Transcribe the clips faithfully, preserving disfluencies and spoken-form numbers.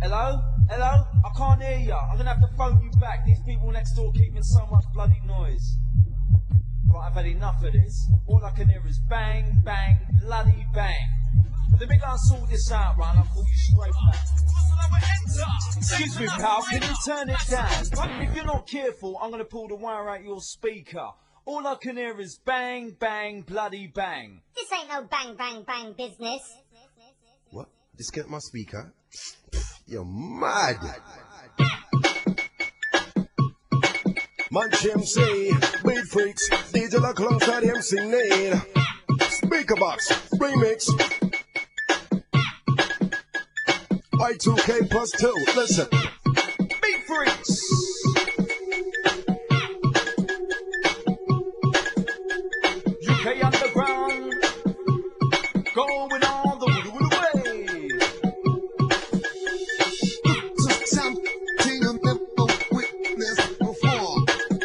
Hello? Hello? I can't hear you. I'm gonna have to phone you back. These people next door keeping so much bloody noise. Right, I've had enough of this. All I can hear is bang, bang, bloody bang. Let me go and sort this out, right? I'll call you straight back. Excuse me, pal, can you turn it down? If you're not careful, I'm gonna pull the wire out your speaker. All I can hear is bang, bang, bloody bang. This ain't no bang, bang, bang business. What? Just get my speaker? You're mad. Munch M C, Beat Freaks, D J Lock alongside M C Nade. Speaker Box, Remix. Y two K plus two, listen. Beat Freaks. U K underground, going on the woo woo way. Something I've never witnessed before.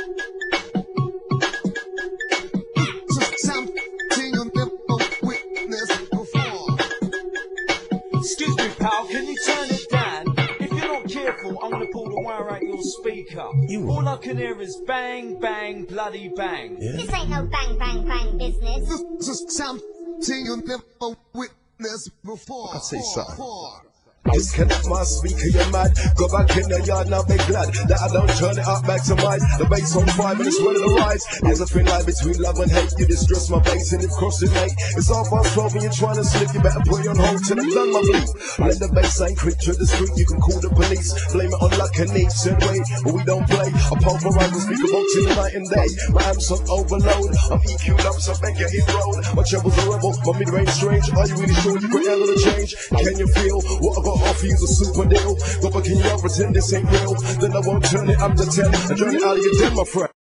Something I've never witnessed before. Excuse me, pal, can you turn it down? If you're not careful, I'm gonna pull the wire out your speaker. You All I can hear is bang, bang, bloody bang. Yeah. This ain't no bang, bang, bang business. Something you've never witnessed before. I say so. Disconnect my speaker, you're mad. Go back in the yard, now be glad that I don't turn it up back to mine. The bass on five and it's ready to rise. There's a thin line between love and hate. You distress my bass and it's crossing mate. It's all past twelve and you're trying to slip. You better put it on hold till I've done my bleep. Let the bass ain't quick to the street. You can call the police. Blame it on luck and need. Said wait, but we don't play. I pulverize the speaker box in the night and day. My amps on overload. I'm E Q'd up so make it hit road. My trebles are rebel, my mid-range strange. Are you really sure you can handle the change? Can you feel what I got off you's a super deal? Go back in your pretend this ain't real. Then I won't turn it up to ten and turn it out of your den, my friend.